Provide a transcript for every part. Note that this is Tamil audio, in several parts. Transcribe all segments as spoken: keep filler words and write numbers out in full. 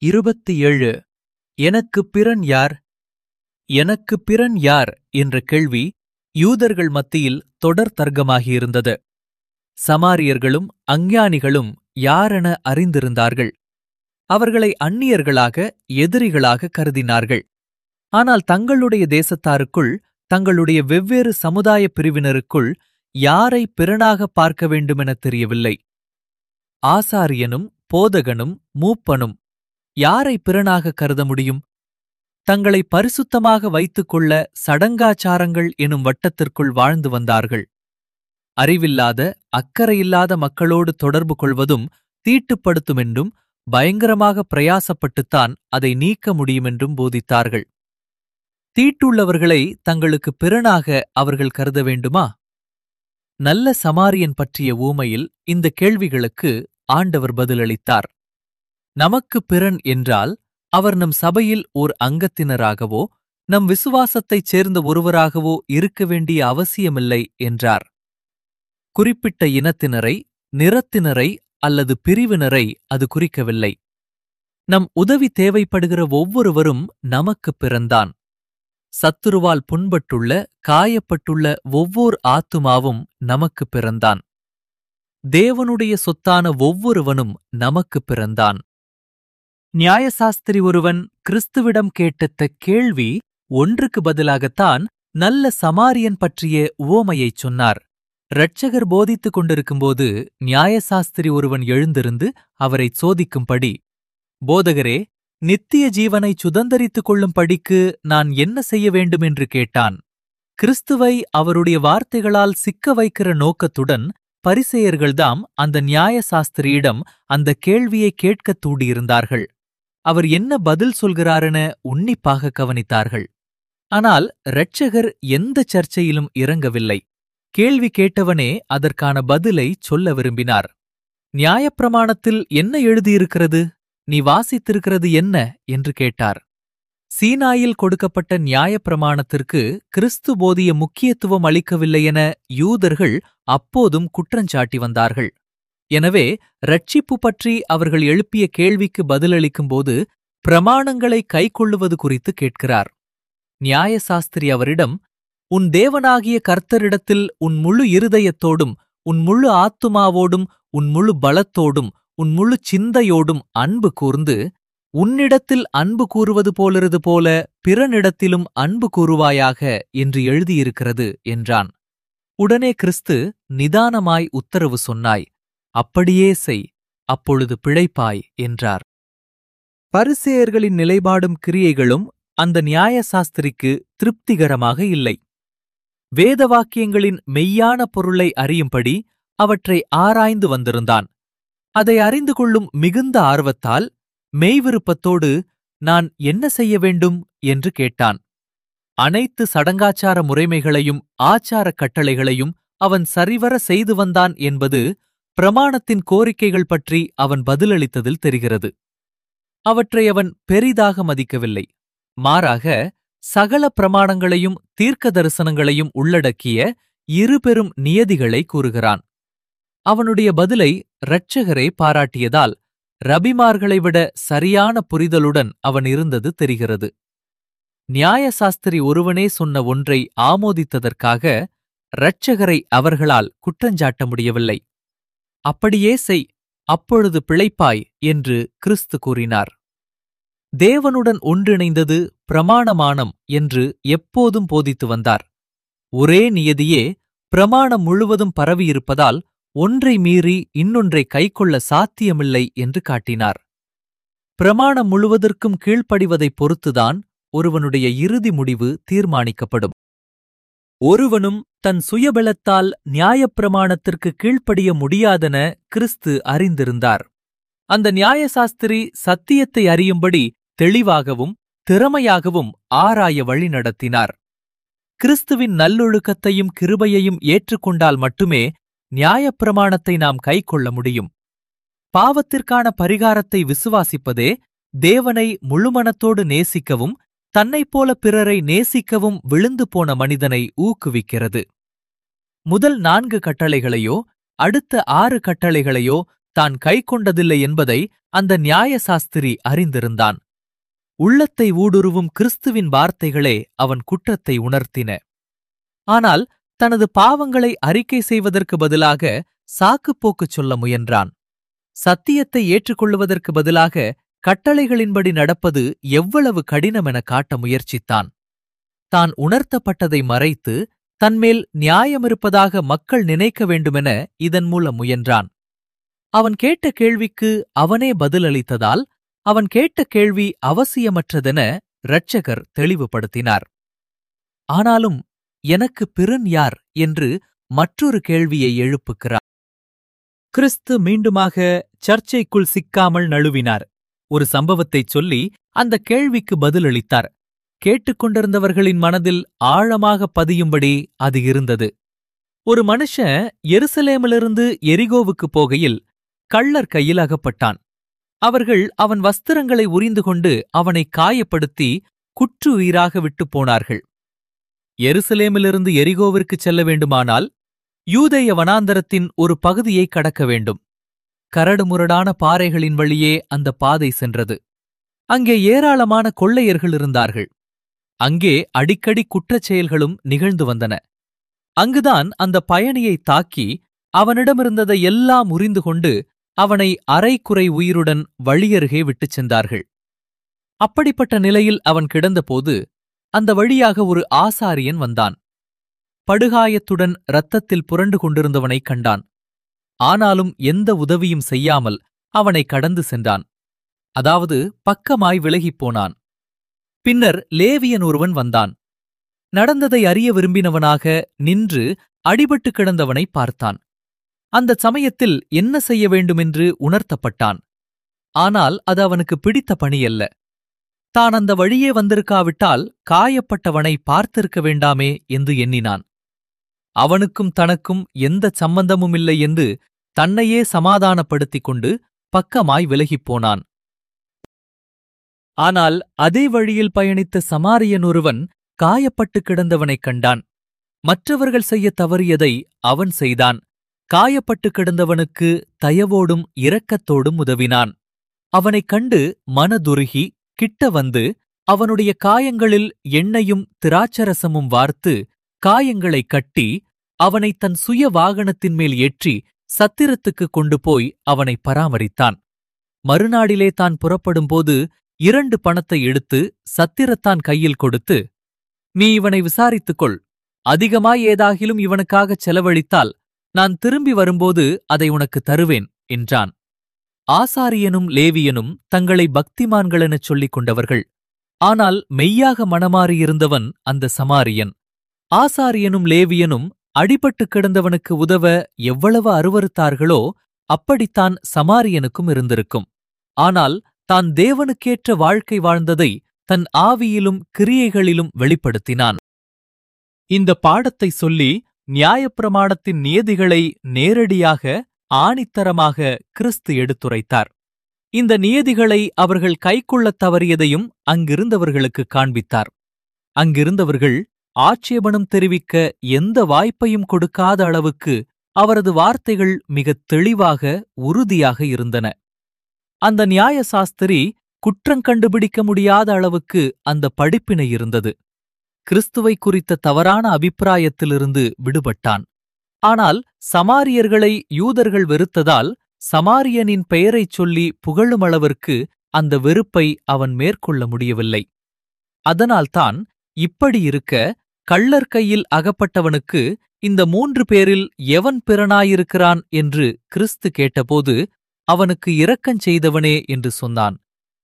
இருபத்தி ஏழு. எனக்குப் பிறன் யார்? எனக்குப் பிறன் யார் என்ற கேள்வி யூதர்கள் மத்தியில் தொடர் தர்க்கமாகியிருந்தது. சமாரியர்களும் அஞ்ஞானிகளும் யாரென அறிந்திருந்தார்கள். அவர்களை அந்நியர்களாக, எதிரிகளாக கருதினார்கள். ஆனால் தங்களுடைய தேசத்தாருக்குள், தங்களுடைய வெவ்வேறு சமுதாயப் பிரிவினருக்குள் யாரை பிறனாக பார்க்க வேண்டுமெனத் தெரியவில்லை. ஆசாரியனும் போதகனும் மூப்பனும் யாரை பிறனாக கருத முடியும்? தங்களை பரிசுத்தமாக வைத்துக்கொள்ள சடங்காச்சாரங்கள் எனும் வட்டத்திற்குள் வாழ்ந்து வந்தார்கள். அறிவில்லாத, அக்கறையில்லாத மக்களோடு தொடர்பு கொள்வதும் தீட்டுப்படுத்துமென்றும் பயங்கரமாக பிரயாசப்பட்டுத்தான் அதை நீக்க முடியுமென்றும் போதித்தார்கள். தீட்டுள்ளவர்களை தங்களுக்கு பிறனாக அவர்கள் கருத வேண்டுமா? நல்ல சமாரியன் பற்றிய ஊமையில் இந்த கேள்விகளுக்கு ஆண்டவர் பதிலளித்தார். நமக்கு பிறன் என்றால் அவர் நம் சபையில் ஓர் அங்கத்தினராகவோ நம் விசுவாசத்தைச் சேர்ந்த ஒருவராகவோ இருக்க வேண்டிய அவசியமில்லை என்றார். குறிப்பிட்ட இனத்தினரை, நிறத்தினரை அல்லது பிரிவினரை அது குறிக்கவில்லை. நம் உதவி தேவைப்படுகிற ஒவ்வொருவரும் நமக்குப் பிறந்தான். சத்துருவால் புண்பட்டுள்ள, காயப்பட்டுள்ள ஒவ்வோர் ஆத்துமாவும் நமக்குப் பிறந்தான். தேவனுடைய சொத்தான ஒவ்வொருவனும் நமக்குப் பிறந்தான். நியாயசாஸ்திரி ஒருவன் கிறிஸ்துவிடம் கேட்ட கேள்வி ஒன்றுக்கு பதிலாகத்தான் நல்ல சமாரியன் பற்றிய உவமையைச் சொன்னார். இரட்சகர் போதித்துக் கொண்டிருக்கும்போது நியாயசாஸ்திரி ஒருவன் எழுந்திருந்து அவரைச் சோதிக்கும்படி, போதகரே, நித்திய ஜீவனைச் சுதந்தரித்துக் கொள்ளும்படிக்கு நான் என்ன செய்ய வேண்டுமென்று கேட்டான். கிறிஸ்துவை அவருடைய வார்த்தைகளால் சிக்க வைக்கிற நோக்கத்துடன் பரிசேயர்கள்தாம் அந்த நியாயசாஸ்திரியிடம் அந்த கேள்வியை கேட்கத் தூண்டியிருந்தார்கள். அவர் என்ன பதில் சொல்கிறாரென உன்னிப்பாக கவனித்தார்கள். ஆனால் இரட்சகர் எந்த சர்ச்சையிலும் இறங்கவில்லை. கேள்வி கேட்டவனே அதற்கான பதிலை சொல்ல விரும்பினார். நியாயப்பிரமாணத்தில் என்ன எழுதியிருக்கிறது? நீ வாசித்திருக்கிறது என்ன என்று கேட்டார். சீனாயில் கொடுக்கப்பட்ட நியாயப்பிரமாணத்திற்கு கிறிஸ்து போதிய முக்கியத்துவம் அளிக்கவில்லையென யூதர்கள் அப்போதும் குற்றஞ்சாட்டி வந்தார்கள். எனவே இரட்சிப்பு பற்றி அவர்கள் எழுப்பிய கேள்விக்கு பதிலளிக்கும்போது பிரமாணங்களை கைக்கொள்ளுவது குறித்து கேட்கிறார். நியாயசாஸ்திரி அவரிடம், உன் தேவனாகிய கர்த்தரிடத்தில் உன் முழு இருதயத்தோடும், உன் முழு ஆத்துமாவோடும், உன் முழு பலத்தோடும், உன் முழு சிந்தையோடும் அன்பு கூர்ந்து, உன்னிடத்தில் அன்பு கூறுவது போலிருது போல பிறனிடத்திலும் அன்பு கூறுவாயாக என்று எழுதியிருக்கிறது என்றான். உடனே கிறிஸ்து நிதானமாய் உத்தரவு சொன்னாய், அப்படியே செய், அப்பொழுது பிழைப்பாய் என்றார். பரிசேயர்களின் நிலைப்பாடும் கிரியைகளும் அந்த நியாயசாஸ்திரிக்கு திருப்திகரமாக இல்லை. வேத வாக்கியங்களின் மெய்யான பொருளை அறியும்படி அவற்றை ஆராய்ந்து வந்திருந்தான். அதை அறிந்து கொள்ளும் மிகுந்த ஆர்வத்தால் மெய்விருப்பத்தோடு நான் என்ன செய்ய வேண்டும் என்று கேட்டான். அனைத்து சடங்காச்சார முறைமைகளையும் ஆச்சாரக் கட்டளைகளையும் அவன் சரிவர செய்து வந்தான் என்பது பிரமாணத்தின் கோரிக்கைகள் பற்றி அவன் பதிலளித்ததில் தெரிகிறது. அவற்றை அவன் பெரிதாக மதிக்கவில்லை. மாறாக சகல பிரமாணங்களையும் தீர்க்க தரிசனங்களையும் உள்ளடக்கிய இருபெரும் நியதிகளை கூறுகிறான். அவனுடைய பதிலை இரட்சகரே பாராட்டியதால் ரபிமார்களை விட சரியான புரிதலுடன் அவன் இருந்தது தெரிகிறது. நியாயசாஸ்திரி ஒருவனே சொன்ன ஒன்றை ஆமோதித்ததற்காக இரட்சகரை அவர்களால் குற்றஞ்சாட்ட முடியவில்லை. அப்படியே செய், அப்பொழுது பிழைப்பாய் என்று கிறிஸ்து கூறினார். தேவனுடன் ஒன்றிணைந்தது பிரமாணமானம் என்று எப்போதும் போதித்து வந்தார். ஒரே நியதியே பிரமாணம் முழுவதும் பரவியிருப்பதால் ஒன்றை மீறி இன்னொன்றை கைக்கொள்ள சாத்தியமில்லை என்று காட்டினார். பிரமாணம் முழுவதற்கும் கீழ்ப்படிவதைப் பொறுத்துதான் ஒருவனுடைய இறுதி முடிவு தீர்மானிக்கப்படும். ஒருவனும் தன் சுயபலத்தால் நியாயப்பிரமாணத்திற்கு கீழ்ப்படிய முடியாதென கிறிஸ்து அறிந்திருந்தார். அந்த நியாயசாஸ்திரி சத்தியத்தை அறியும்படி தெளிவாகவும் திறமையாகவும் ஆராய வழி நடத்தினார். கிறிஸ்துவின் நல்லொழுக்கத்தையும் கிருபையையும் ஏற்றுக்கொண்டால் மட்டுமே நியாயப்பிரமாணத்தை நாம் கைக்கொள்ள முடியும். பாவத்திற்கான பரிகாரத்தை விசுவாசிப்பதே தேவனை முழுமனத்தோடு நேசிக்கவும் தன்னைப்போல பிறரை நேசிக்கவும் விழுந்து போன மனிதனை ஊக்குவிக்கிறது. முதல் நான்கு கட்டளைகளையோ அடுத்த ஆறு கட்டளைகளையோ தான் கைக்கொண்டதில்லை என்பதை அந்த நியாயசாஸ்திரி அறிந்திருந்தான். உள்ளத்தை ஊடுருவும் கிறிஸ்துவின் வார்த்தைகளே அவன் குற்றத்தை உணர்த்தின. ஆனால் தனது பாவங்களை அறிக்கை செய்வதற்கு பதிலாக சாக்குப்போக்குச் சொல்ல முயன்றான். சத்தியத்தை ஏற்றுக்கொள்வதற்கு பதிலாக கட்டளைகளின்படி நடப்பது எவ்வளவு கடினமென காட்ட முயற்சித்தான். தான் உணர்த்தப்பட்டதை மறைத்து தன்மேல் நியாயமிருப்பதாக மக்கள் நினைக்க வேண்டுமென இதன் மூலம் முயன்றான். அவன் கேட்ட கேள்விக்கு அவனே பதிலளித்ததால் அவன் கேட்ட கேள்வி அவசியமற்றதென இரட்சகர் தெளிவுபடுத்தினார். ஆனாலும் எனக்கு பிறன் யார் என்று மற்றொரு கேள்வியை எழுப்புகிறார். கிறிஸ்து மீண்டுமாக சர்ச்சைக்குள் சிக்காமல் நழுவினார். ஒரு சம்பவத்தைச் சொல்லி அந்த கேள்விக்கு பதிலளித்தார். கேட்டுக்கொண்டிருந்தவர்களின் மனதில் ஆழமாக பதியும்படி அது இருந்தது. ஒரு மனுஷன் எருசலேமிலிருந்து எரிகோவுக்கு போகையில் கள்ளர் கையில் அகப்பட்டான். அவர்கள் அவன் வஸ்திரங்களை உரிந்து கொண்டு அவனை காயப்படுத்தி குற்று உயிராக விட்டுப் போனார்கள். எருசலேமிலிருந்து எரிகோவிற்குச் செல்ல வேண்டுமானால் யூதேய வனாந்தரத்தின் ஒரு பகுதியை கடக்க வேண்டும். கரடுமுரடான பாறைகளின் வழியே அந்த பாதை சென்றது. அங்கே ஏராளமான கொள்ளையர்கள் இருந்தார்கள். அங்கே அடிக்கடி குற்றச் செயல்களும் நிகழ்ந்து வந்தன. அங்குதான் அந்த பயணியை தாக்கி அவனிடமிருந்ததை எல்லாம் உரிந்து கொண்டு அவனை அரைக்குறை உயிருடன் வழியருகே விட்டுச் சென்றார்கள். அப்படிப்பட்ட நிலையில் அவன் கிடந்தபோது அந்த வழியாக ஒரு ஆசாரியன் வந்தான். படுகாயத்துடன் இரத்தத்தில் புரண்டு கொண்டிருந்தவனைக் கண்டான். ஆனாலும் எந்த உதவியும் செய்யாமல் அவனை கடந்து சென்றான். அதாவது பக்கமாய் விலகிப் போனான். பின்னர் லேவியன் ஒருவன் வந்தான். நடந்ததை அறிய விரும்பினவனாக நின்று அடிபட்டு கிடந்தவனை பார்த்தான். அந்த சமயத்தில் என்ன செய்ய வேண்டுமென்று உணர்த்தப்பட்டான். ஆனால் அது அவனுக்கு பிடித்த பணியல்ல. தான் அந்த வழியே வந்திருக்காவிட்டால் காயப்பட்டவனை பார்த்திருக்க வேண்டாமே என்று எண்ணினான். அவனுக்கும் தனக்கும் எந்த சம்பந்தமுமில்லை என்று தன்னையே சமாதானப்படுத்திக் கொண்டு பக்கமாய் விலகிப் போனான். ஆனால் அதே வழியில் பயணித்த சமாரியன் ஒருவன் காயப்பட்டு கிடந்தவனைக் கண்டான். மற்றவர்கள் செய்யத் தவறியதை அவன் செய்தான். காயப்பட்டு கிடந்தவனுக்கு தயவோடும் இரக்கத்தோடும் உதவினான். அவனைக் கண்டு மனதுருகி கிட்ட வந்து அவனுடைய காயங்களில் எண்ணெயும் திராட்சரசமும் வார்த்து காயங்களைக் கட்டி அவனை தன் சுய வாகனத்தின் மேல் ஏற்றி சத்திரத்துக்குக் கொண்டு போய் அவனை பராமரித்தான். மறுநாளிலே தான் புறப்படும்போது இரண்டு பணத்தை எடுத்து சத்திரத்தான் கையில் கொடுத்து, நீ இவனை விசாரித்துக்கொள், அதிகமாய் ஏதாகிலும் இவனுக்காகச் செலவழித்தால் நான் திரும்பி வரும்போது அதை உனக்கு தருவேன் என்றான். ஆசாரியனும் லேவியனும் தங்களை பக்திமான்களெனச் சொல்லிக் கொண்டவர்கள். ஆனால் மெய்யாக மனமாறியிருந்தவன் அந்த சமாரியன். ஆசாரியனும் லேவியனும் அடிபட்டு கிடந்தவனுக்கு உதவ எவ்வளவு அருவருத்தார்களோ அப்படித்தான் சமாரியனுக்கும் இருந்திருக்கும். ஆனால் தான் தேவனுக்கேற்ற வாழ்க்கை வாழ்ந்ததை தன் ஆவியிலும் கிரியைகளிலும் வெளிப்படுத்தினான். இந்த பாடத்தை சொல்லி நியாயப்பிரமாணத்தின் நியதிகளை நேரடியாக ஆணித்தரமாக கிறிஸ்து எடுத்துரைத்தார். இந்த நியதிகளை அவர்கள் கைக்கொள்ளத் தவறியதையும் அங்கிருந்தவர்களுக்குக் காண்பித்தார். அங்கிருந்தவர்கள் ஆட்சேபணம் தெரிவிக்க எந்த வாய்ப்பையும் கொடுக்காத அளவுக்கு அவரது வார்த்தைகள் மிகத் தெளிவாக உறுதியாக இருந்தன. அந்த நியாயசாஸ்திரி குற்றங் கண்டுபிடிக்க முடியாத அளவுக்கு அந்த படிப்பினை இருந்தது. கிறிஸ்துவை குறித்த தவறான அபிப்பிராயத்திலிருந்து விடுபட்டான். ஆனால் சமாரியர்களை யூதர்கள் வெறுத்ததால் சமாரியனின் பெயரைச் சொல்லி புகழுமளவிற்கு அந்த வெறுப்பை அவன் மேற்கொள்ள முடியவில்லை. அதனால்தான் இப்படி இருக்க கள்ளர் கையில் அகப்பட்டவனுக்கு இந்த மூன்று பேரில் எவன் பிறனாயிருக்கிறான் என்று கிறிஸ்து கேட்டபோது அவனுக்கு இரக்கஞ் செய்தவனே என்று சொன்னான்.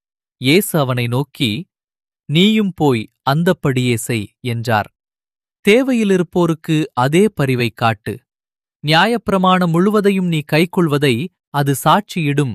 இயேசு அவனை நோக்கி, நீயும் போய் அந்தப்படியே செய் என்றார். தேவையிலிருப்போருக்கு அதே பரிவைக் காட்டு. நியாயப்பிரமாணம் முழுவதையும் நீ கைக்கொள்வதை அது சாட்சியிடும்.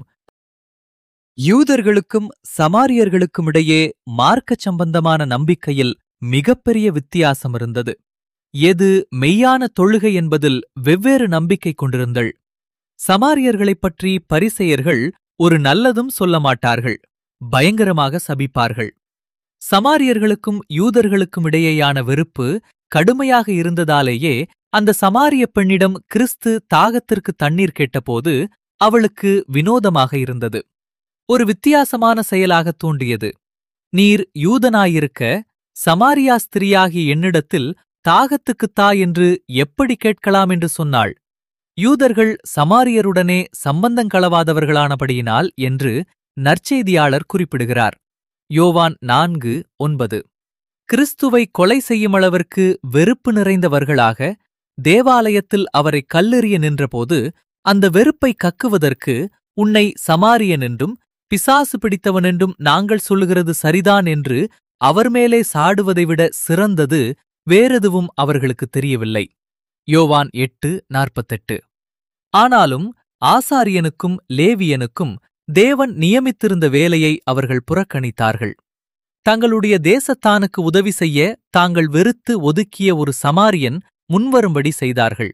யூதர்களுக்கும் சமாரியர்களுக்குமிடையே மார்க்க சம்பந்தமான நம்பிக்கையில் மிகப்பெரிய வித்தியாசம் இருந்தது. எது மெய்யான தொழுகை என்பதில் வெவ்வேறு நம்பிக்கை கொண்டிருந்தள். சமாரியர்களைப் பற்றி பரிசேயர்கள் ஒரு நல்லதும் சொல்ல மாட்டார்கள், பயங்கரமாக சபிப்பார்கள். சமாரியர்களுக்கும் யூதர்களுக்கும் இடையேயான வெறுப்பு கடுமையாக இருந்ததாலேயே அந்த சமாரிய பெண்ணிடம் கிறிஸ்து தாகத்திற்கு தண்ணீர் கேட்டபோது அவளுக்கு வினோதமாக இருந்தது. ஒரு வித்தியாசமான செயலாகத் தோன்றியது. நீர் யூதனாயிருக்க சமாரியா ஸ்திரியாகிய என்னிடத்தில் தாகத்துக்குத் தா என்று எப்படி கேட்கலாம் என்று சொன்னாள். யூதர்கள் சமாரியருடனே சம்பந்தங்களவாதவர்களானபடியினால் என்று நற்செய்தியாளர் குறிப்பிடுகிறார். யோவான் நான்கு ஒன்பது. கிறிஸ்துவை கொலை செய்யுமளவிற்கு வெறுப்பு நிறைந்தவர்களாக தேவாலயத்தில் அவரை கல்லெறிய நின்றபோது அந்த வெறுப்பை கக்குவதற்கு உன்னை சமாரியன் என்றும் பிசாசு பிடித்தவனென்றும் நாங்கள் சொல்லுகிறது சரிதான் என்று அவர் மேலே சாடுவதை விட சிறந்தது வேறெதுவும் அவர்களுக்கு தெரியவில்லை. யோவான் எட்டு நாற்பத்தெட்டு. ஆனாலும் ஆசாரியனுக்கும் லேவியனுக்கும் தேவன் நியமித்திருந்த வேலையை அவர்கள் புறக்கணித்தார்கள். தங்களுடைய தேசத்தானுக்கு உதவி செய்ய தாங்கள் வெறுத்து ஒதுக்கிய ஒரு சமாரியன் முன்வரும்படி செய்தார்கள்.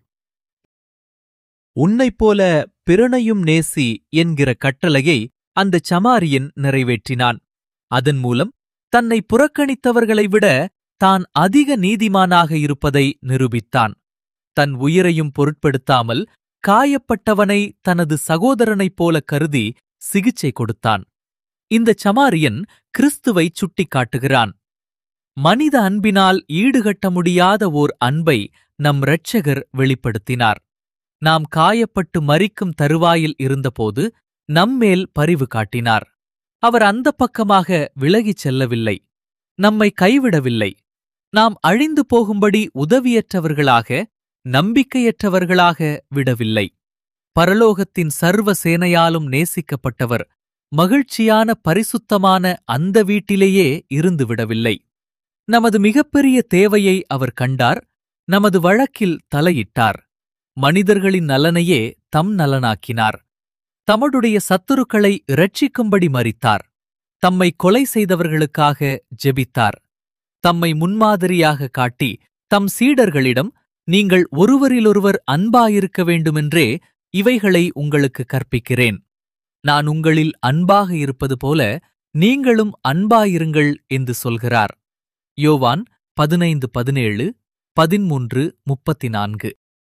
உன்னைப்போல பிறனையும் நேசி என்கிற கட்டளையை அந்தச் சமாரியன் நிறைவேற்றினான். அதன் மூலம் தன்னை புறக்கணித்தவர்களை விட தான் அதிக நீதிமானாக இருப்பதை நிரூபித்தான். தன் உயிரையும் பொருட்படுத்தாமல் காயப்பட்டவனை தனது சகோதரனைப் போல கருதி சிகிச்சை கொடுத்தான். இந்தச் சமாரியன் கிறிஸ்துவை சுட்டிக்காட்டுகிறான். மனித அன்பினால் ஈடுகட்ட முடியாத ஓர் அன்பை நம் இரட்சகர் வெளிப்படுத்தினார். நாம் காயப்பட்டு மரிக்கும் தருவாயில் இருந்தபோது நம்மேல் பரிவு காட்டினார். அவர் அந்தப் பக்கமாக விலகிச் செல்லவில்லை. நம்மை கைவிடவில்லை. நாம் அழிந்து போகும்படி உதவியற்றவர்களாக, நம்பிக்கையற்றவர்களாக விடவில்லை. பரலோகத்தின் சர்வ சேனையாலும் நேசிக்கப்பட்டவர் மகிழ்ச்சியான பரிசுத்தமான அந்த வீட்டிலேயே இருந்து விடவில்லை. நமது மிகப்பெரிய தேவையை அவர் கண்டார். நமது வழக்கில் தலையிட்டார். மனிதர்களின் நலனையே தம் நலனாக்கினார். தம்முடைய சத்துருக்களை இரட்சிக்கும்படி மரித்தார். தம்மை கொலை செய்தவர்களுக்காக ஜெபித்தார். தம்மை முன்மாதிரியாக காட்டி தம் சீடர்களிடம் நீங்கள் ஒருவரிலொருவர் அன்பாயிருக்க வேண்டுமென்றே இவைகளை உங்களுக்கு கற்பிக்கிறேன். நான் உங்களில் அன்பாக இருப்பது போல நீங்களும் அன்பாயிருங்கள் என்று சொல்கிறார். யோவான் பதினைந்து பதினேழு, பதிமூன்று முப்பத்தி நான்கு.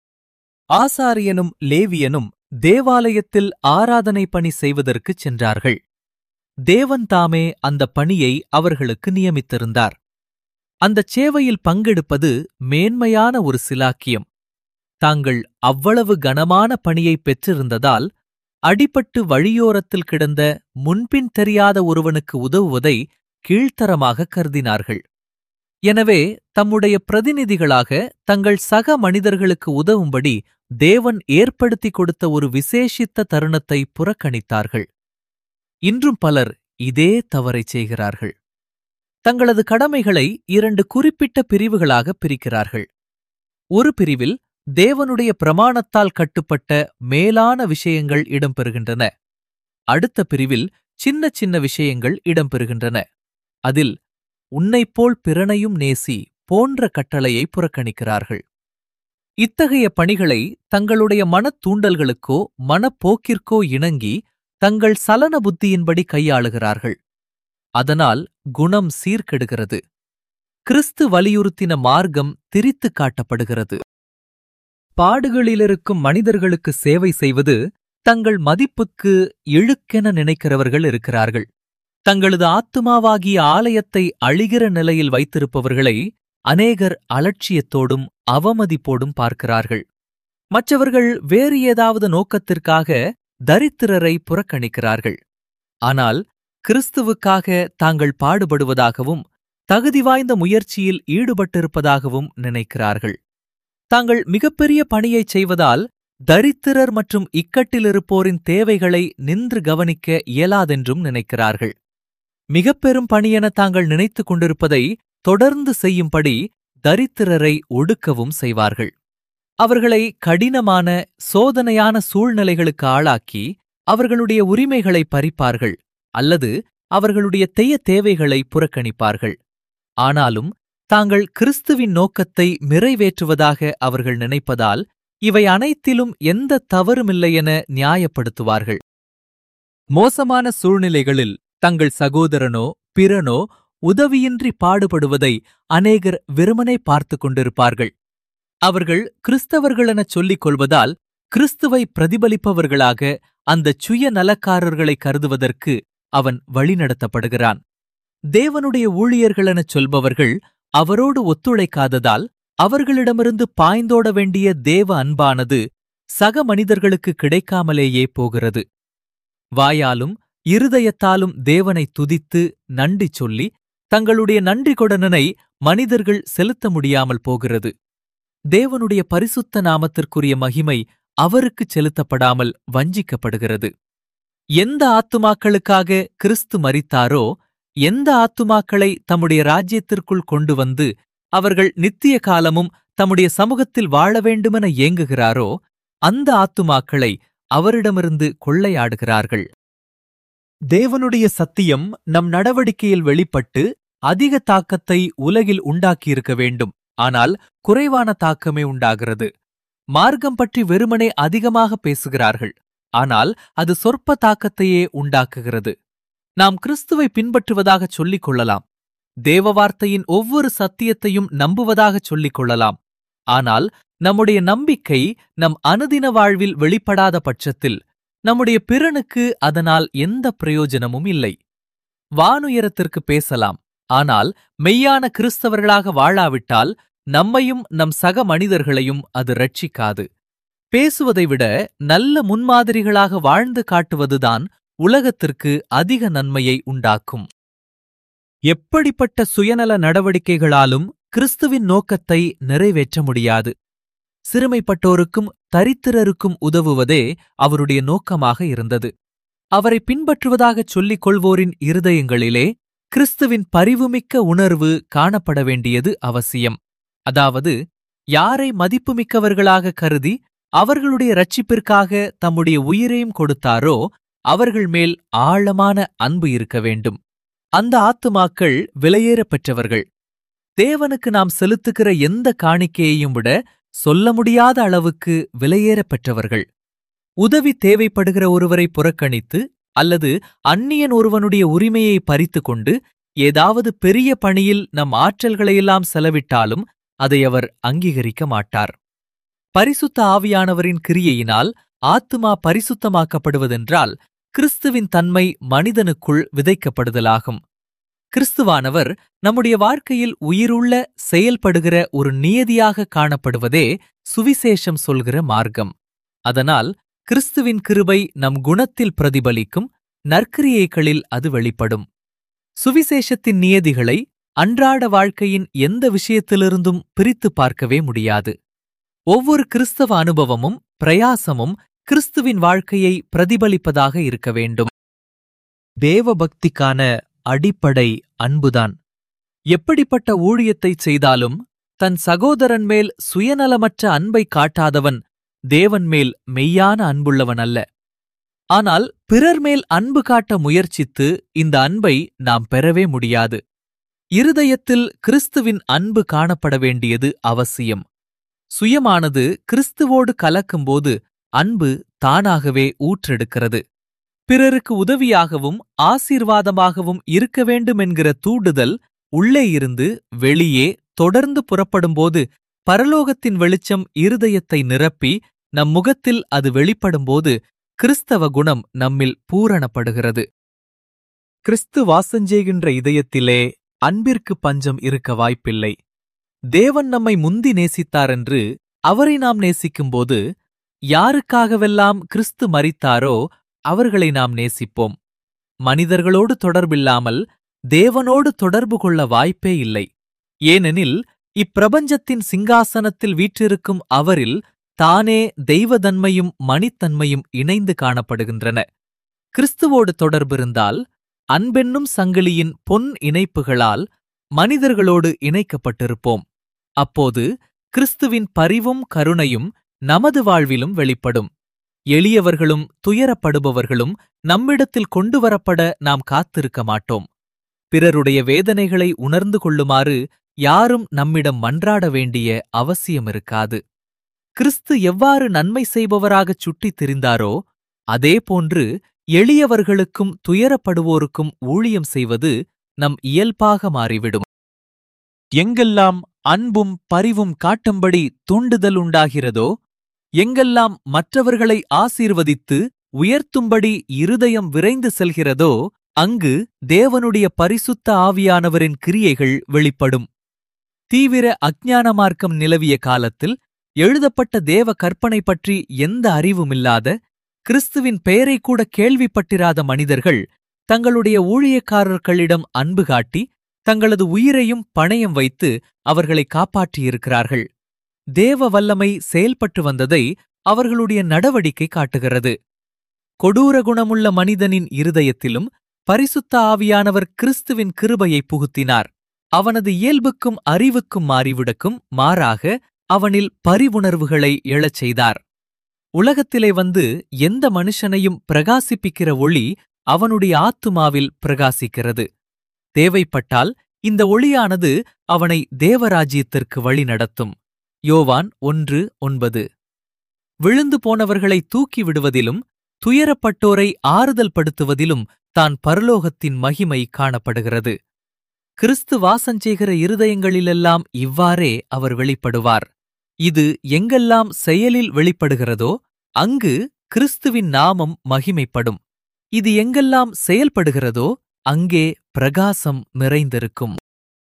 ஆசாரியனும் லேவியனும் தேவாலயத்தில் ஆராதனை பணி செய்வதற்குச் சென்றார்கள். தேவன் தாமே அந்தப் பணியை அவர்களுக்கு நியமித்திருந்தார். அந்தச் சேவையில் பங்கெடுப்பது மேன்மையான ஒரு சிலாக்கியம். தாங்கள் அவ்வளவு கனமான பணியைப் பெற்றிருந்ததால் அடிபட்டு வழியோரத்தில் கிடந்த முன்பின் தெரியாத ஒருவனுக்கு உதவுவதை கீழ்த்தரமாக கருதினார்கள். எனவே தம்முடைய பிரதிநிதிகளாக தங்கள் சக மனிதர்களுக்கு உதவும்படி தேவன் ஏற்படுத்திக் கொடுத்த ஒரு விசேஷித்த தருணத்தை புறக்கணித்தார்கள். இன்றும் பலர் இதே தவறைச் செய்கிறார்கள். தங்களது கடமைகளை இரண்டு குறிப்பிட்ட பிரிவுகளாக பிரிக்கிறார்கள். ஒரு பிரிவில் தேவனுடைய பிரமாணத்தால் கட்டுப்பட்ட மேலான விஷயங்கள் இடம்பெறுகின்றன. அடுத்த பிரிவில் சின்ன சின்ன விஷயங்கள் இடம்பெறுகின்றன. அதில் உன்னைப்போல் பிறனையும் நேசி போன்ற கட்டளையை புறக்கணிக்கிறார்கள். இத்தகைய பணிகளை தங்களுடைய மனத்தூண்டல்களுக்கோ மனப்போக்கிற்கோ இணங்கி தங்கள் சலன புத்தியின்படி கையாளுகிறார்கள். அதனால் குணம் சீர்கெடுகிறது. கிறிஸ்து வலியுறுத்தின மார்க்கம் திரித்துக் காட்டப்படுகிறது. பாடுகளிலிருக்கும் மனிதர்களுக்கு சேவை செய்வது தங்கள் மதிப்புக்கு இழுக்கென நினைக்கிறவர்கள் இருக்கிறார்கள். தங்களது ஆத்துமாவாகிய ஆலயத்தை அழிகிற நிலையில் வைத்திருப்பவர்களை அநேகர் அலட்சியத்தோடும் அவமதிப்போடும் பார்க்கிறார்கள். மற்றவர்கள் வேறு ஏதாவது நோக்கத்திற்காக தரித்திரரை புறக்கணிக்கிறார்கள். ஆனால் கிறிஸ்துவுக்காக தாங்கள் பாடுபடுவதாகவும் தகுதி வாய்ந்த முயற்சியில் ஈடுபட்டிருப்பதாகவும் நினைக்கிறார்கள். தாங்கள் மிகப்பெரிய பணியைச் செய்வதால் தரித்திரர் மற்றும் இக்கட்டிலிருப்போரின் தேவைகளை நின்று கவனிக்க இயலாதென்றும் நினைக்கிறார்கள். மிகப்பெரும் பணியென தாங்கள் நினைத்துக் கொண்டிருப்பதை தொடர்ந்து செய்யும்படி தரித்திரரை ஒடுக்கவும் செய்வார்கள். அவர்களை கடினமான சோதனையான சூழ்நிலைகளுக்கு ஆளாக்கி அவர்களுடைய உரிமைகளை பறிப்பார்கள் அல்லது அவர்களுடைய தெய்ய தேவைகளை புறக்கணிப்பார்கள். ஆனாலும் தாங்கள் கிறிஸ்துவின் நோக்கத்தை நிறைவேற்றுவதாக அவர்கள் நினைப்பதால் இவை அனைத்திலும் எந்த தவறுமில்லையென நியாயப்படுத்துவார்கள். மோசமான சூழ்நிலைகளில் தங்கள் சகோதரனோ பிறனோ உதவியின்றி பாடுபடுவதை அநேகர் வெறுமனே பார்த்துக் கொண்டிருப்பார்கள். அவர்கள் கிறிஸ்தவர்களெனச் சொல்லிக் கொள்வதால் கிறிஸ்துவை பிரதிபலிப்பவர்களாக அந்தச் சுய நலக்காரர்களை கருதுவதற்கு அவன் வழிநடத்தப்படுகிறான். தேவனுடைய ஊழியர்களெனச் சொல்பவர்கள் அவரோடு ஒத்துழைக்காததால் அவர்களிடமிருந்து பாய்ந்தோட வேண்டிய தேவ அன்பானது சக மனிதர்களுக்கு கிடைக்காமலேயே போகிறது. வாயாலும் இருதயத்தாலும் தேவனை துதித்து நன்றி சொல்லி தங்களுடைய நன்றி கொடனனை மனிதர்கள் செலுத்த முடியாமல் போகிறது. தேவனுடைய பரிசுத்த நாமத்திற்குரிய மகிமை அவருக்குச் செலுத்தப்படாமல் வஞ்சிக்கப்படுகிறது. எந்த ஆத்துமாக்களுக்காக கிறிஸ்து மரித்தாரோ, எந்த ஆத்துமாக்களை தம்முடைய ராஜ்யத்திற்குள் கொண்டு வந்து அவர்கள் நித்திய காலமும் தம்முடைய சமூகத்தில் வாழ வேண்டுமென ஏங்குகிறாரோ, அந்த ஆத்துமாக்களை அவரிடமிருந்து கொள்ளையாடுகிறார்கள். தேவனுடைய சத்தியம் நம் நடவடிக்கையில் வெளிப்பட்டு அதிக தாக்கத்தை உலகில் உண்டாக்கியிருக்க வேண்டும். ஆனால் குறைவான தாக்கமே உண்டாகிறது. மார்க்கம் பற்றி வெறுமனே அதிகமாக பேசுகிறார்கள். ஆனால் அது சொற்ப தாக்கத்தையே உண்டாக்குகிறது. நாம் கிறிஸ்துவை பின்பற்றுவதாகச் சொல்லிக் கொள்ளலாம். தேவ வார்த்தையின் ஒவ்வொரு சத்தியத்தையும் நம்புவதாகச் சொல்லிக் கொள்ளலாம். ஆனால் நம்முடைய நம்பிக்கை நம் அனுதின வாழ்வில் வெளிப்படாத பட்சத்தில் நம்முடைய பிறனுக்கு அதனால் எந்த பிரயோஜனமும் இல்லை. வானுயரத்திற்கு பேசலாம். ஆனால் மெய்யான கிறிஸ்தவர்களாக வாழாவிட்டால் நம்மையும் நம் சக மனிதர்களையும் அது ரட்சிக்காது. பேசுவதை விட நல்ல முன்மாதிரிகளாக வாழ்ந்து காட்டுவதுதான் உலகத்திற்கு அதிக நன்மையை உண்டாக்கும். எப்படிப்பட்ட சுயநல நடவடிக்கைகளாலும் கிறிஸ்துவின் நோக்கத்தை நிறைவேற்ற முடியாது. சிறுமைப்பட்டோருக்கும் தரித்திரருக்கும் உதவுவதே அவருடைய நோக்கமாக இருந்தது. அவரை பின்பற்றுவதாகச் சொல்லிக் கொள்வோரின் இருதயங்களிலே கிறிஸ்துவின் பரிவுமிக்க உணர்வு காணப்பட வேண்டியது அவசியம். அதாவது, யாரை மதிப்புமிக்கவர்களாக கருதி அவர்களுடைய இரட்சிப்பிற்காக தம்முடைய உயிரையும் கொடுத்தாரோ அவர்கள் மேல் ஆழமான அன்பு இருக்க வேண்டும். அந்த ஆத்துமாக்கள் விலையேறப் பெற்றவர்கள். தேவனுக்கு நாம் செலுத்துகிற எந்த காணிக்கையையும் விட சொல்ல முடியாத அளவுக்கு விலையேறப் பெற்றவர்கள். உதவி தேவைப்படுகிற ஒருவரை புறக்கணித்து அல்லது அந்நியன் ஒருவனுடைய உரிமையை பறித்து கொண்டு ஏதாவது பெரிய பணியில் நம் ஆற்றல்களையெல்லாம் செலவிட்டாலும் அதை அவர் அங்கீகரிக்க மாட்டார். பரிசுத்த ஆவியானவரின் கிரியையினால் ஆத்துமா பரிசுத்தமாக்கப்படுவதென்றால் கிறிஸ்துவின் தன்மை மனிதனுக்குள் விதைக்கப்படுதலாகும். கிறிஸ்துவானவர் நம்முடைய வாழ்க்கையில் உயிருள்ள செயல்படுகிற ஒரு நியதியாக காணப்படுவதே சுவிசேஷம் சொல்கிற மார்க்கம். அதனால் கிறிஸ்துவின் கிருபை நம் குணத்தில் பிரதிபலிக்கும், நற்கிரியைகளில் அது வெளிப்படும். சுவிசேஷத்தின் நியதிகளை அன்றாட வாழ்க்கையின் எந்த விஷயத்திலிருந்தும் பிரித்து பார்க்கவே முடியாது. ஒவ்வொரு கிறிஸ்தவ அனுபவமும் பிரயாசமும் கிறிஸ்துவின் வாழ்க்கையை பிரதிபலிப்பதாக இருக்க வேண்டும். தேவபக்திக்கான அடிப்படை அன்புதான். எப்படிப்பட்ட ஊழியத்தைச் செய்தாலும் தன் சகோதரன் மேல் சுயநலமற்ற அன்பை காட்டாதவன் தேவன் மேல் மெய்யான அன்புள்ளவன் அல்ல. ஆனால் பிறர் மேல் அன்பு காட்ட முயற்சித்து இந்த அன்பை நாம் பெறவே முடியாது. இருதயத்தில் கிறிஸ்துவின் அன்பு காணப்பட வேண்டியது அவசியம். சுயமானது கிறிஸ்துவோடு கலக்கும்போது அன்பு தானாகவே ஊற்றெடுக்கிறது. பிறருக்கு உதவியாகவும் ஆசீர்வாதமாகவும் இருக்க வேண்டுமென்கிற தூண்டுதல் உள்ளே இருந்து வெளியே தொடர்ந்து புறப்படும்போது பரலோகத்தின் வெளிச்சம் இருதயத்தை நிரப்பி நம் முகத்தில் அது வெளிப்படும்போது கிறிஸ்தவ குணம் நம்மில் பூரணப்படுகிறது. கிறிஸ்து வாசஞ்செய்கின்ற இதயத்திலே அன்பிற்கு பஞ்சம் இருக்க வாய்ப்பில்லை. தேவன் நம்மை முந்தி நேசித்தாரென்று அவரை நாம் நேசிக்கும்போது யாருக்காகவெல்லாம் கிறிஸ்து மரித்தாரோ அவர்களை நாம் நேசிப்போம். மனிதர்களோடு தொடர்பில்லாமல் தேவனோடு தொடர்பு கொள்ள வாய்ப்பே இல்லை. ஏனெனில் இப்பிரபஞ்சத்தின் சிங்காசனத்தில் வீற்றிருக்கும் அவரில் தானே தெய்வதன்மையும் மனித்தன்மையும் இணைந்து காணப்படுகின்றன. கிறிஸ்துவோடு தொடர்பிருந்தால் அன்பென்னும் சங்கிலியின் பொன் இணைப்புகளால் மனிதர்களோடு இணைக்கப்பட்டிருப்போம். அப்போது கிறிஸ்துவின் பரிவும் கருணையும் நமது வாழ்விலும் வெளிப்படும். எளியவர்களும் துயரப்படுபவர்களும் நம்மிடத்தில் கொண்டுவரப்பட நாம் காத்திருக்க மாட்டோம். பிறருடைய வேதனைகளை உணர்ந்து கொள்ளுமாறு யாரும் நம்மிடம் மன்றாட வேண்டிய அவசியமிருக்காது. கிறிஸ்து எவ்வாறு நன்மை செய்பவராகச் சுட்டித் திரிந்தாரோ அதேபோன்று எளியவர்களுக்கும் துயரப்படுவோருக்கும் ஊழியம் செய்வது நம் இயல்பாக மாறிவிடும். எங்கெல்லாம் அன்பும் பரிவும் காட்டும்படி தூண்டுதல் உண்டாகிறதோ, எங்கெல்லாம் மற்றவர்களை ஆசீர்வதித்து உயர்த்தும்படி இருதயம் விரைந்து செல்கிறதோ அங்கு தேவனுடைய பரிசுத்த ஆவியானவரின் கிரியைகள் வெளிப்படும். தீவிர அஞ்ஞான மார்க்கம் நிலவிய காலத்தில் எழுதப்பட்ட தேவ கற்பனை பற்றி எந்த அறிவுமில்லாத, கிறிஸ்துவின் பெயரை கூட கேள்விப்பட்டிராத மனிதர்கள் தங்களுடைய ஊழியக்காரர்களிடம் அன்பு காட்டி தங்களது உயிரையும் பணயம் வைத்து அவர்களை காப்பாற்றியிருக்கிறார்கள். தேவ வல்லமை செயல்பட்டு வந்ததை அவர்களுடைய நடவடிக்கை காட்டுகிறது. கொடூர குணமுள்ள மனிதனின் இருதயத்திலும் பரிசுத்த ஆவியானவர் கிறிஸ்துவின் கிருபையை புகுத்தினார். அவனது இயல்புக்கும் அறிவுக்கும் மாறிவிடக்கும் மாறாக அவனில் பரிவுணர்வுகளை எழச் செய்தார். உலகத்திலே வந்து எந்த மனுஷனையும் பிரகாசிப்பிக்கிற ஒளி அவனுடைய ஆத்துமாவில் பிரகாசிக்கிறது. தேவைப்பட்டால் இந்த ஒளியானது அவனை தேவராஜ்யத்திற்கு வழி நடத்தும். யோவான் ஒன்று ஒன்பது. விழுந்து போனவர்களை தூக்கி விடுவதிலும் துயரப்பட்டோரை ஆறுதல் படுத்துவதிலும் தான் பரலோகத்தின் மகிமை காணப்படுகிறது. கிறிஸ்து வாசஞ்செய்கிற இருதயங்களிலெல்லாம் இவ்வாறே அவர் வெளிப்படுவார். இது எங்கெல்லாம் செயலில் வெளிப்படுகிறதோ அங்கு கிறிஸ்துவின் நாமம் மகிமைப்படும். இது எங்கெல்லாம் செயல்படுகிறதோ அங்கே பிரகாசம் நிறைந்திருக்கும்.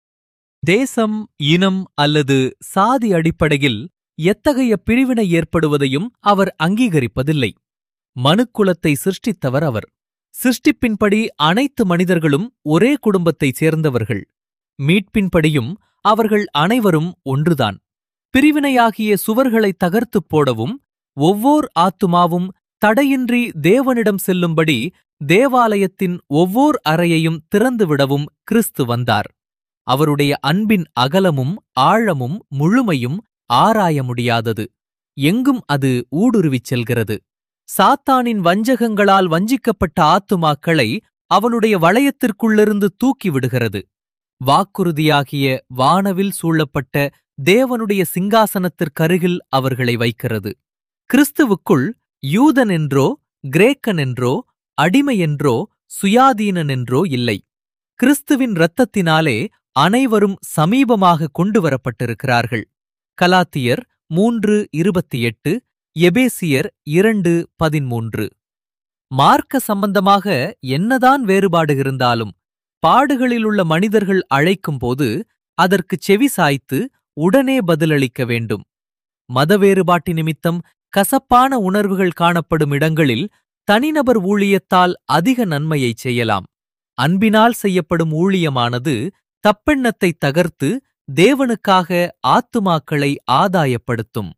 தேசம், இனம் அல்லது சாதி அடிப்படையில் எத்தகைய பிரிவினை ஏற்படுவதையும் அவர் அங்கீகரிப்பதில்லை. மனுக்குலத்தை சிருஷ்டித்தவர் அவர். சிருஷ்டிப்பின்படி அனைத்து மனிதர்களும் ஒரே குடும்பத்தைச் சேர்ந்தவர்கள். மீட்பின்படியும் அவர்கள் அனைவரும் ஒன்றுதான். பிரிவினையாகிய சுவர்களை தகர்த்துப் போடவும் ஒவ்வோர் ஆத்துமாவும் தடையின்றி தேவனிடம் செல்லும்படி தேவாலயத்தின் ஒவ்வோர் அறையையும் திறந்துவிடவும் கிறிஸ்து வந்தார். அவருடைய அன்பின் அகலமும் ஆழமும் முழுமையும் ஆராய முடியாதது. எங்கும் அது ஊடுருவிச் செல்கிறது. சாத்தானின் வஞ்சகங்களால் வஞ்சிக்கப்பட்ட ஆத்துமாக்களை அவனுடைய வளையத்திற்குள்ளிருந்து தூக்கிவிடுகிறது. வாக்குறுதியாகிய வானவில் சூழப்பட்ட தேவனுடைய சிங்காசனத்திற்கருகில் அவர்களை வைக்கிறது. கிறிஸ்துவுக்குள் யூதனென்றோ கிரேக்கனென்றோ அடிமையென்றோ சுயாதீனனென்றோ இல்லை. கிறிஸ்துவின் இரத்தத்தினாலே அனைவரும் சமீபமாக கொண்டுவரப்பட்டிருக்கிறார்கள். கலாத்தியர் மூன்று இருபத்தி எட்டு, எபேசியர் இரண்டு பதிமூன்று. மார்க்க சம்பந்தமாக என்னதான் வேறுபாடு இருந்தாலும் பாடுகளிலுள்ள மனிதர்கள் அழைக்கும்போது அதற்குச் செவி சாய்த்து உடனே பதிலளிக்க வேண்டும். மத வேறுபாட்டு நிமித்தம் கசப்பான உணர்வுகள் காணப்படும் இடங்களில் தனிநபர் ஊழியத்தால் அதிக நன்மையைச் செய்யலாம். அன்பினால் செய்யப்படும் ஊழியமானது தப்பெண்ணத்தை தகர்த்து தேவனுக்காக ஆத்துமாக்களை ஆதாயப்படுத்தும்.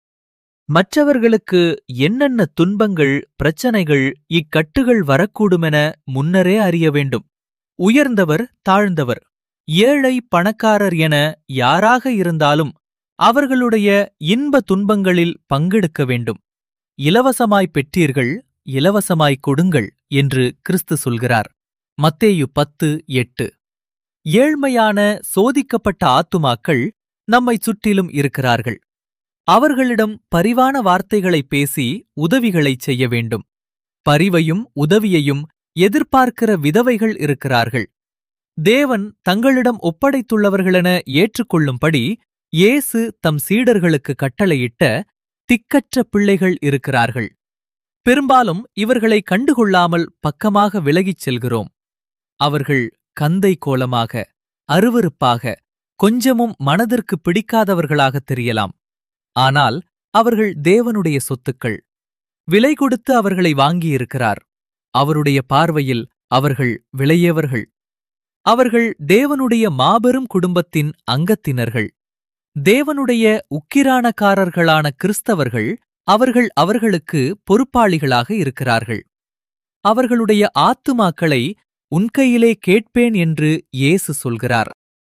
மற்றவர்களுக்கு என்னென்ன துன்பங்கள், பிரச்சனைகள், இக்கட்டுகள் வரக்கூடுமென முன்னரே அறிய வேண்டும். உயர்ந்தவர், தாழ்ந்தவர், ஏழை, பணக்காரர் என யாராக இருந்தாலும் அவர்களுடைய இன்ப துன்பங்களில் பங்கெடுக்க வேண்டும். இலவசமாய் பெற்றீர்கள், இலவசமாய் கொடுங்கள் என்று கிறிஸ்து சொல்கிறார். மத்தேயு பத்து எட்டு. ஏழ்மையான சோதிக்கப்பட்ட ஆத்துமாக்கள் நம்மைச் சுற்றிலும் இருக்கிறார்கள். அவர்களிடம் பரிவான வார்த்தைகளைப் பேசி உதவிகளைச் செய்ய வேண்டும். பரிவையும் உதவியையும் எதிர்பார்க்கிற விதவைகள் இருக்கிறார்கள். தேவன் தங்களிடம் ஒப்படைத்துள்ளவர்களென ஏற்றுக்கொள்ளும்படி இயேசு தம் சீடர்களுக்கு கட்டளையிட்ட திக்கற்ற பிள்ளைகள் இருக்கிறார்கள். பெரும்பாலும் இவர்களை கண்டுகொள்ளாமல் பக்கமாக விலகிச் செல்கிறோம். அவர்கள் கந்தை கோலமாக, அருவருப்பாக, கொஞ்சமும் மனதிற்கு பிடிக்காதவர்களாகத் தெரியலாம். ஆனால் அவர்கள் தேவனுடைய சொத்துக்கள். விலை கொடுத்து அவர்களை வாங்கியிருக்கிறார். அவருடைய பார்வையில் அவர்கள் விலையேவர்கள். அவர்கள் தேவனுடைய மாபெரும் குடும்பத்தின் அங்கத்தினர்கள். தேவனுடைய உக்கிரானக்காரர்களான கிறிஸ்தவர்கள் அவர்கள் அவர்களுக்கு பொறுப்பாளிகளாக இருக்கிறார்கள். அவர்களுடைய ஆத்துமாக்களை உன் கையிலே கேட்பேன் என்று இயேசு சொல்கிறார்.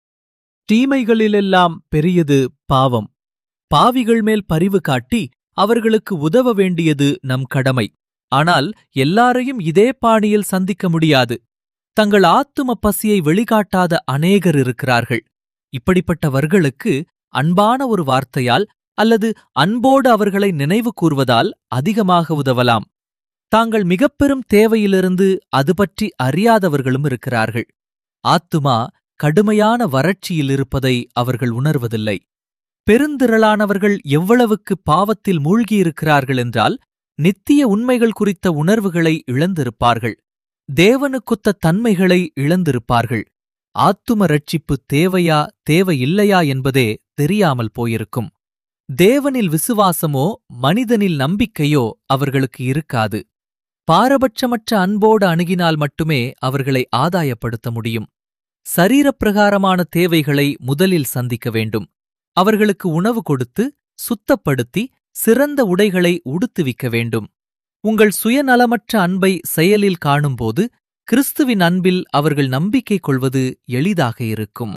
தீமைகளிலெல்லாம் பெரியது பாவம். பாவிகள் மேல் பரிவு காட்டி அவர்களுக்கு உதவ வேண்டியது நம் கடமை. ஆனால் எல்லாரையும் இதே பாணியில் சந்திக்க முடியாது. தங்கள் ஆத்தும பசியை வெளிக்காட்டாத அநேகர் இருக்கிறார்கள். இப்படிப்பட்டவர்களுக்கு அன்பான ஒரு வார்த்தையால் அல்லது அன்போடு அவர்களை நினைவு கூர்வதால் அதிகமாக உதவலாம். தாங்கள் மிகப்பெரும் தேவையிலிருந்து அது பற்றி அறியாதவர்களும் இருக்கிறார்கள். ஆத்துமா கடுமையான வறட்சியில் இருப்பதை அவர்கள் உணர்வதில்லை. பெருந்திரளானவர்கள் எவ்வளவுக்கு பாவத்தில் மூழ்கியிருக்கிறார்கள் என்றால், நித்திய உண்மைகள் குறித்த உணர்வுகளை இழந்திருப்பார்கள். தேவனுக்குத்த தன்மைகளை இழந்திருப்பார்கள். ஆத்தும ரட்சிப்பு தேவையா தேவையில்லையா என்பதே தெரியாமல் போயிருக்கும். தேவனில் விசுவாசமோ மனிதனில் நம்பிக்கையோ அவர்களுக்கு இருக்காது. பாரபட்சமற்ற அன்போடு அணுகினால் மட்டுமே அவர்களை ஆதாயப்படுத்த முடியும். சரீரப்பிரகாரமான தேவைகளை முதலில் சந்திக்க வேண்டும். அவர்களுக்கு உணவு கொடுத்து சுத்தப்படுத்தி சிறந்த உடைகளை உடுத்துவிக்க வேண்டும். உங்கள் சுயநலமற்ற அன்பை செயலில் காணும்போது கிறிஸ்துவின் அன்பில் அவர்கள் நம்பிக்கை கொள்வது எளிதாக இருக்கும்.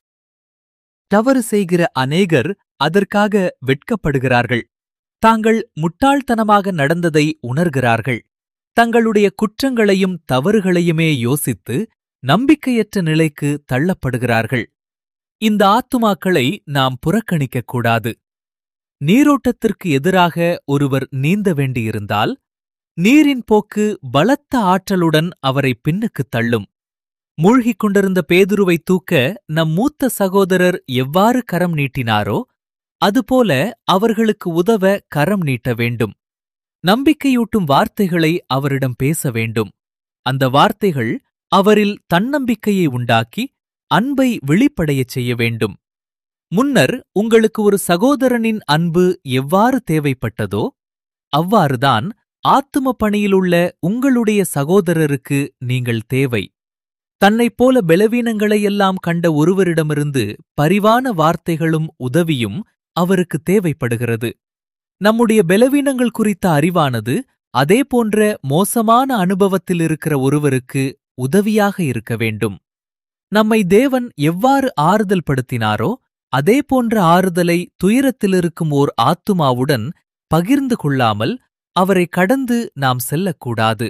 தவறு செய்கிற அநேகர் அதற்காக வெட்கப்படுகிறார்கள். தாங்கள் முட்டாள்தனமாக நடந்ததை உணர்கிறார்கள். தங்களுடைய குற்றங்களையும் தவறுகளையுமே யோசித்து நம்பிக்கையற்ற நிலைக்கு தள்ளப்படுகிறார்கள். இந்த ஆத்துமாக்களை நாம் புறக்கணிக்கக் கூடாது. நீரோட்டத்திற்கு எதிராக ஒருவர் நீந்த வேண்டியிருந்தால் நீரின் போக்கு பலத்த ஆற்றலுடன் அவரை பின்னுக்குத் தள்ளும். மூழ்கிக் கொண்டிருந்த பேதுருவை தூக்க நம் மூத்த சகோதரர் எவ்வாறு கரம் நீட்டினாரோ அதுபோல அவர்களுக்கு உதவ கரம் நீட்ட வேண்டும். நம்பிக்கையூட்டும் வார்த்தைகளை அவரிடம் பேச வேண்டும். அந்த வார்த்தைகள் அவரில் தன்னம்பிக்கையை உண்டாக்கி அன்பை வெளிப்படையச் செய்ய வேண்டும். முன்னர் உங்களுக்கு ஒரு சகோதரனின் அன்பு எவ்வாறு தேவைப்பட்டதோ அவ்வாறுதான் ஆத்தும பணியிலுள்ள உங்களுடைய சகோதரருக்கு நீங்கள் தேவை. தன்னைப் போல பலவீனங்களையெல்லாம் கண்ட ஒருவரிடமிருந்து பரிவான வார்த்தைகளும் உதவியும் அவருக்கு தேவைப்படுகிறது. நம்முடைய பலவீனங்கள் குறித்த அறிவானது அதே போன்ற மோசமான அனுபவத்தில் இருக்கிற ஒருவருக்கு உதவியாக இருக்க வேண்டும். நம்மை தேவன் எவ்வாறு ஆறுதல் படுத்தினாரோ அதே போன்ற ஆறுதலை துயரத்திலிருக்கும் ஓர் ஆத்துமாவுடன் பகிர்ந்து கொள்ளாமல் அவரை கடந்து நாம் செல்லக்கூடாது.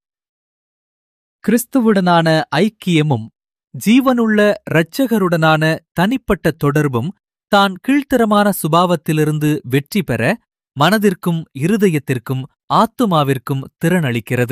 கிறிஸ்துவுடனான ஐக்கியமும் ஜீவனுள்ள இரட்சகருடனான தனிப்பட்ட தொடர்பும் தான் கீழ்த்தரமான சுபாவத்திலிருந்து வெற்றி பெற மனதிற்கும் இருதயத்திற்கும் ஆத்துமாவிற்கும் திறனளிக்கிறது.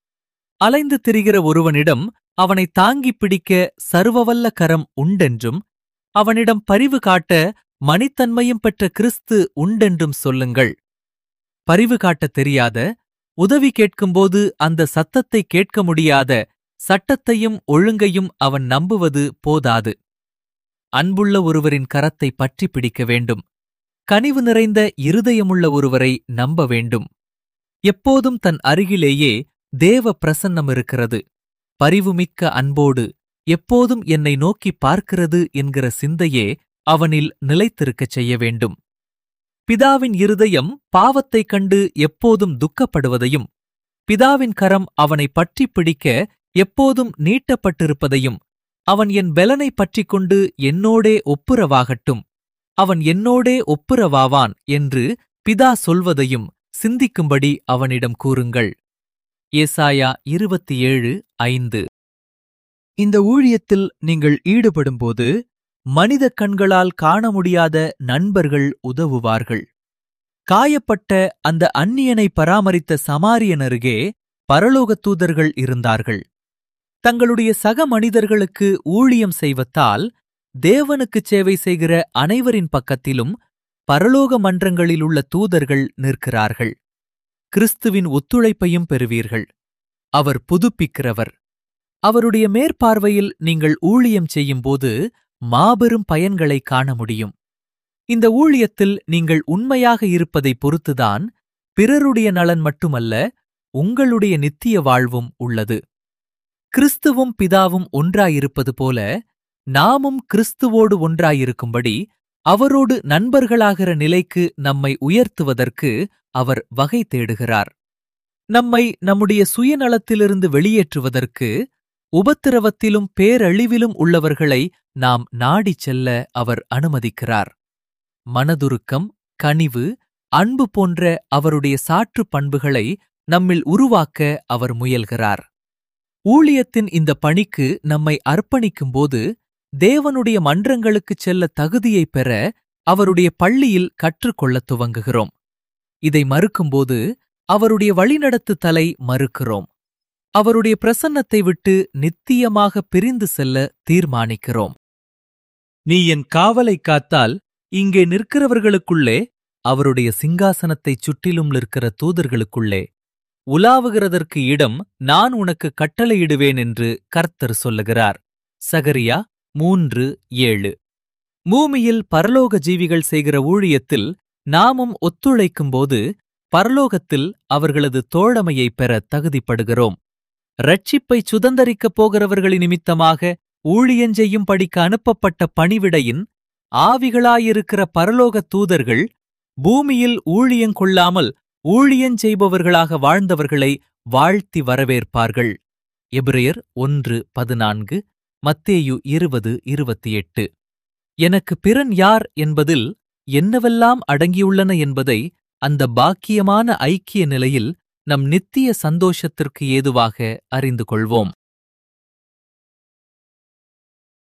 அலைந்து திரிகிற ஒருவனிடம் அவனை தாங்கிப் பிடிக்க சர்வவல்ல கரம் உண்டென்றும் அவனிடம் பரிவு காட்ட மனித்தன்மையும் பெற்ற கிறிஸ்து உண்டென்றும் சொல்லுங்கள். பரிவு காட்டத் தெரியாத, உதவி கேட்கும்போது அந்த சத்தத்தை கேட்க முடியாத சட்டத்தையும் ஒழுங்கையும் அவன் நம்புவது போதாது. அன்புள்ள ஒருவரின் கரத்தை பற்றி பிடிக்க வேண்டும். கனிவு நிறைந்த இருதயமுள்ள ஒருவரை நம்ப வேண்டும். எப்போதும் தன் அருகிலேயே தேவ பிரசன்னம் இருக்கிறது. பரிவுமிக்க அன்போடு எப்போதும் என்னை நோக்கி பார்க்கிறது என்கிற சிந்தையே அவனில் நிலைத்திருக்கச் செய்ய வேண்டும். பிதாவின் இருதயம் பாவத்தைக் கண்டு எப்போதும் துக்கப்படுவதையும், பிதாவின் கரம் அவனை பற்றிப் பிடிக்க எப்போதும் நீட்டப்பட்டிருப்பதையும், அவன் என் பெலனை பற்றிக் கொண்டு என்னோடே ஒப்புரவாகட்டும், அவன் என்னோடே ஒப்புரவாவான் என்று பிதா சொல்வதையும் சிந்திக்கும்படி அவனிடம் கூறுங்கள். ஏசாயா இருபத்தி ஏழு ஐந்து. இந்த ஊழியத்தில் நீங்கள் ஈடுபடும்போது மனித கண்களால் காண முடியாத நண்பர்கள் உதவுவார்கள். காயப்பட்ட அந்த அந்நியனை பராமரித்த சமாரியனருகே பரலோகத் தூதர்கள் இருந்தார்கள். தங்களுடைய சக மனிதர்களுக்கு ஊழியம் செய்வதால் தேவனுக்குச் சேவை செய்கிற அனைவரின் பக்கத்திலும் பரலோக மன்றங்களிலுள்ள தூதர்கள் நிற்கிறார்கள். கிறிஸ்துவின் ஒத்துழைப்பையும் பெறுவீர்கள். அவர் புதுப்பிக்கிறவர். அவருடைய மேற்பார்வையில் நீங்கள் ஊழியம் செய்யும்போது மாபெரும் பயன்களைக் காண முடியும். இந்த ஊழியத்தில் நீங்கள் உண்மையாக இருப்பதைப் பொறுத்துதான் பிறருடைய நலன் மட்டுமல்ல, உங்களுடைய நித்திய வாழ்வும் உள்ளது. கிறிஸ்துவும் பிதாவும் ஒன்றாயிருப்பது போல நாமும் கிறிஸ்துவோடு ஒன்றாயிருக்கும்படி அவரோடு நண்பர்களாகிற நிலைக்கு நம்மை உயர்த்துவதற்கு அவர் வகை தேடுகிறார். நம்மை நம்முடைய சுயநலத்திலிருந்து வெளியேற்றுவதற்கு உபத்திரவத்திலும் பேரழிவிலும் உள்ளவர்களை நாம் நாடிச் செல்ல அவர் அனுமதிக்கிறார். மனதுருக்கம், கனிவு, அன்பு போன்ற அவருடைய சாற்று பண்புகளை நம்மில் உருவாக்க அவர் முயல்கிறார். ஊழியத்தின் இந்த பணிக்கு நம்மை அர்ப்பணிக்கும்போது தேவனுடைய மன்றங்களுக்குச் செல்ல தகுதியைப் பெற அவருடைய பள்ளியில் கற்றுக்கொள்ளத் துவங்குகிறோம். இதை மறுக்கும்போது அவருடைய வழிநடத்துதலை மறுக்கிறோம். அவருடைய பிரசன்னத்தை விட்டு நித்தியமாக பிரிந்து செல்ல தீர்மானிக்கிறோம். நீ என் காவலை காத்தால் இங்கே நிற்கிறவர்களுக்குள்ளே, அவருடைய சிங்காசனத்தைச் சுற்றிலும் நிற்கிற தூதர்களுக்குள்ளே உலாவுகிறதற்கு இடம் நான் உனக்கு கட்டளையிடுவேன் என்று கர்த்தர் சொல்லுகிறார். சகரியா மூன்று ஏழு. பூமியில் பரலோக ஜீவிகள் செய்கிற ஊழியத்தில் நாமும் ஒத்துழைக்கும்போது பரலோகத்தில் அவர்களது தோழமையைப் பெற தகுதிப்படுகிறோம். இரட்சிப்பைச் சுதந்தரிக்கப் போகிறவர்களின் நிமித்தமாக ஊழியஞ்செய்யும் படிக்க அனுப்பப்பட்ட பணிவிடையின் ஆவிகளாயிருக்கிற பரலோக தூதர்கள் பூமியில் ஊழியங்கொள்ளாமல் ஊழியஞ்செய்பவர்களாக வாழ்ந்தவர்களை வாழ்த்தி வரவேற்பார்கள். எபிரெயர் ஒன்று பதினான்கு, மத்தேயு இருபது இருபத்தி எட்டு. எனக்கு பிறன் யார் என்பதில் என்னவெல்லாம் அடங்கியுள்ளன என்பதை அந்த பாக்கியமான ஐக்கிய நிலையில் நம் நித்திய சந்தோஷத்திற்கு ஏதுவாக அறிந்து கொள்வோம்.